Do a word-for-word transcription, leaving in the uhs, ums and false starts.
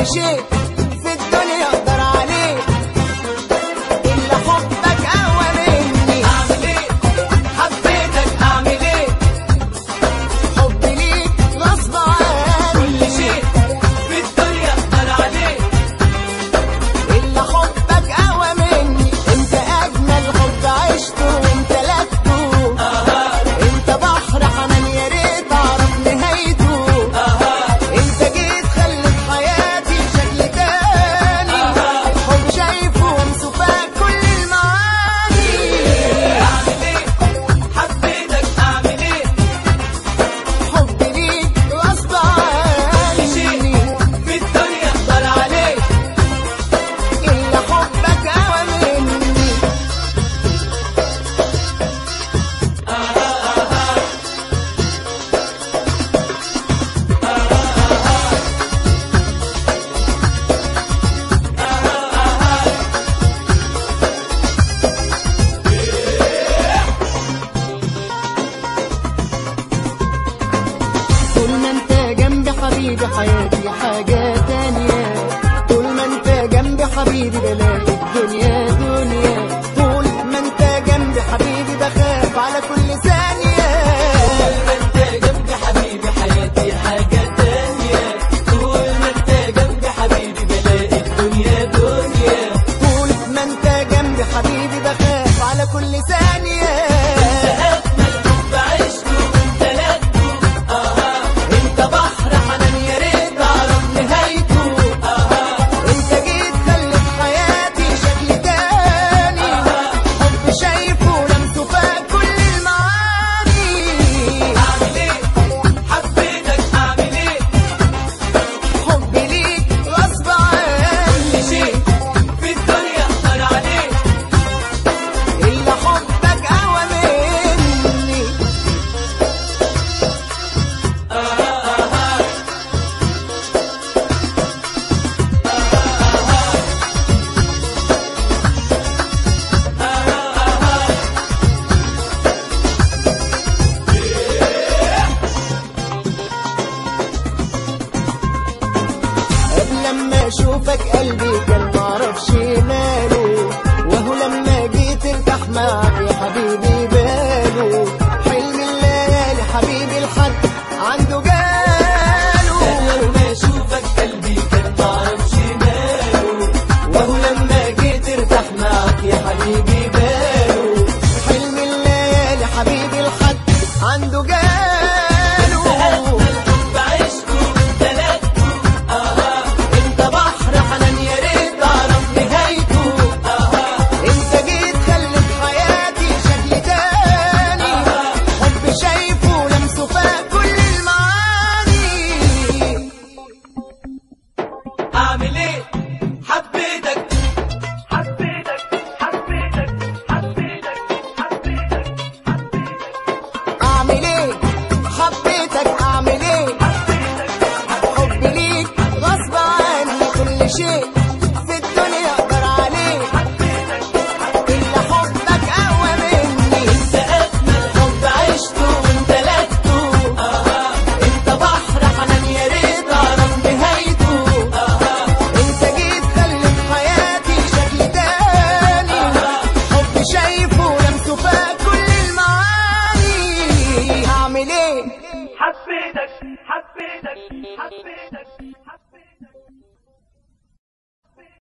شيء في الدنيا اقدر عليه الا حبك اقوى مني. اعمل ايه حبيتك اعمل ايه حبي ليك غصب عني كل شيء في الدنيا اقدر عليه الا حبك اقوى مني. انت اجمل حب عشته وانت لفته انت بحر حنان يا ريت اعرف نهايته. انت جيت خلت حياتي شكل تاني حب شايفه ومسوفاك كل المعاني. اعمل ايه حبيتك اعمل ايه حبي ليك غصب كل شيء عني في الدنيا اقدر عليه الا حبك اقوى مني. طول ما انت جنبي حبيبي حياتي حاجة تانية. طول ما انت جنبي حبيبي بلاقي الدنيا دنيا. طول ما انت جنبي حبيبي بخاف على كل ثانية. طول ما انت جنبي حبيبي حياتي حاجة تانية طول ما انت جنبي حبيبي بلاقي الدنيا دنيا طول ما انت جنبي حبيبي بخاف على كل ثانية. أجمل حب عشته وانت لقته انت بحر حنان يا ريت اعرف نهايته. انت جيت خلت حياتي شكل تاني حب شايفه لمسه فاق كل المعاني. أعمل إيه حبيتك أعمل إيه حبي ليك غصب كل شيء عني في الدنيا أقدر عليه الا حبك اقوى مني. قبل لما اشوفك قلبي كان معرفش ماله. وهو لما جيت ارتاح معاك يا حبيبي باله. حلم الليالي حبيبي الحد عنده جاله. لما أشوفك قلبي كان معرفش ماله وهو لما جيت ارتاح معاك يا حبيبي باله. حلم الليالي حبيبي الحد عنده جاله. أجمل حب عشته وانت لقته انت بحر حنان يا ريت اعرف نهايته. انت جيت خلت حياتي شكل تاني حب شايفه لمسه فاق كل المعاني. أعمل إيه حبيتك حبيتك حبيتك حبيتك حبيتك اعمل ايه حبيتك اعمل ايه حبي ليك غصب عني كل شيء في الدنيا اقدر عليه الا حبك اقوى مني. انت اجمل حب عشته وانت لقته انت بحر حنان يا ريت اعرف نهايته. انت جيت خلت حياتي شكل تاني حب شايفه لمسه فاق كل المعاني. اعمل ايه حبيتك حبيتك حبيتك